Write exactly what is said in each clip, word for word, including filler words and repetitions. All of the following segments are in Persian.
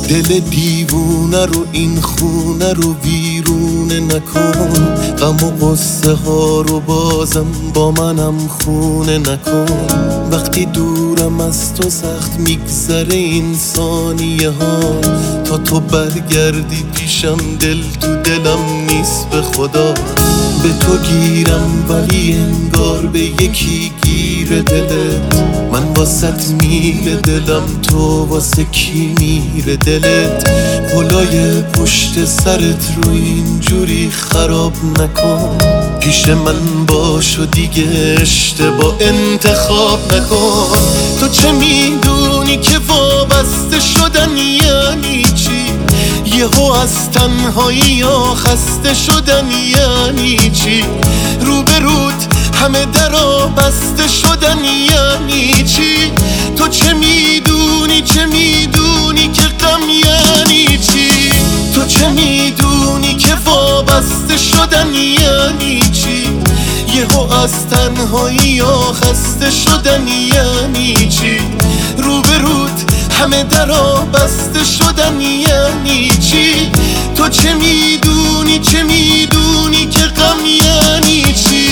دل دیوونه رو این خونه رو ویرونه نکن، غم و قصه ها رو بازم با منم خونه نکن. وقتی دورم از تو سخت میگذره این ثانیه ها، تا تو برگردی پیشم دل تو دلم نیست به خدا. به تو گیرم ولی انگار به یکی گیر دلت، من واسط میره دلم، تو واسه کی میره دلت؟ پلای پشت سرت رو اینجوری خراب نکن، پیش من باش و دیگه اشتباه انتخاب نکن. تو چه میدونی که وابسته شدن یعنی چی؟ یهو از تنهایی یا خسته شدن یعنی چی؟ روبروت همه درا بسته شدن یعنی چی؟ تو چه میدونی چه میدونی که غم یعنی چی؟ تو چه میدونی که وابسته شدن یعنی چی؟ یهو از تنهایی یا خسته شدن یعنی چی؟ روبروت همه درا بسته شدن یعنی چی؟ تو چه میدونی چه میدونی که غم یعنی چی؟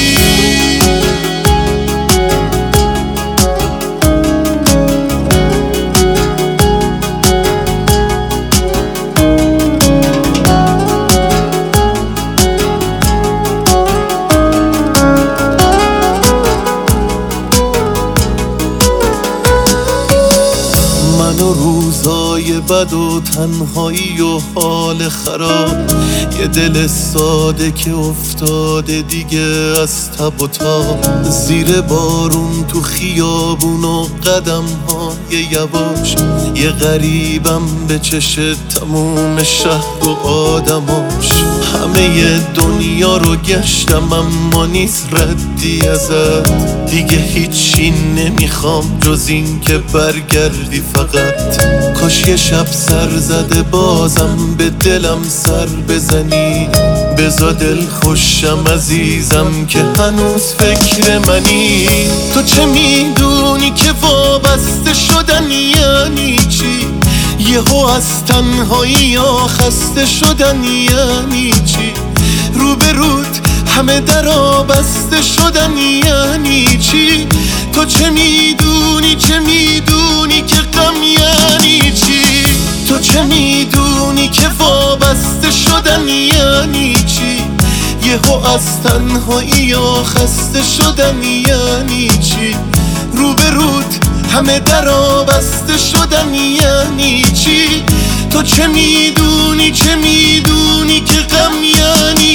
من و روزای بد و تنهایی و حال خراب، یه دل ساده که افتاده دیگه از تب و تاب. زیر بارون تو خیابون و قدم های یواش، یه غریبم به چش تموم شهر و آدماش. همه دنیا رو گشتم اما نیست ردی ازت، دیگه هیچی نمیخوام جز این که برگردی فقط. کاش یه شب سر زده بازم به دلم سر بزنی، بزا دل خوشم عزیزم که هنوز فکر منی. تو چه میدونی که وابسته شدن یعنی چی؟ یهو از تنهایی یا خسته شدن یعنی چی؟ روبروت همه درا بسته شدن یعنی چی؟ تو چه میدونی چه میدونی که غم یعنی چی؟ تو چه میدونی که وابسته شدن یعنی چی؟ یهو از تنهایی یا خسته شدن یعنی چی؟ روبروت همه درا بسته شدن یعنی چی؟ تو چه میدونی چه میدونی که غم یعنی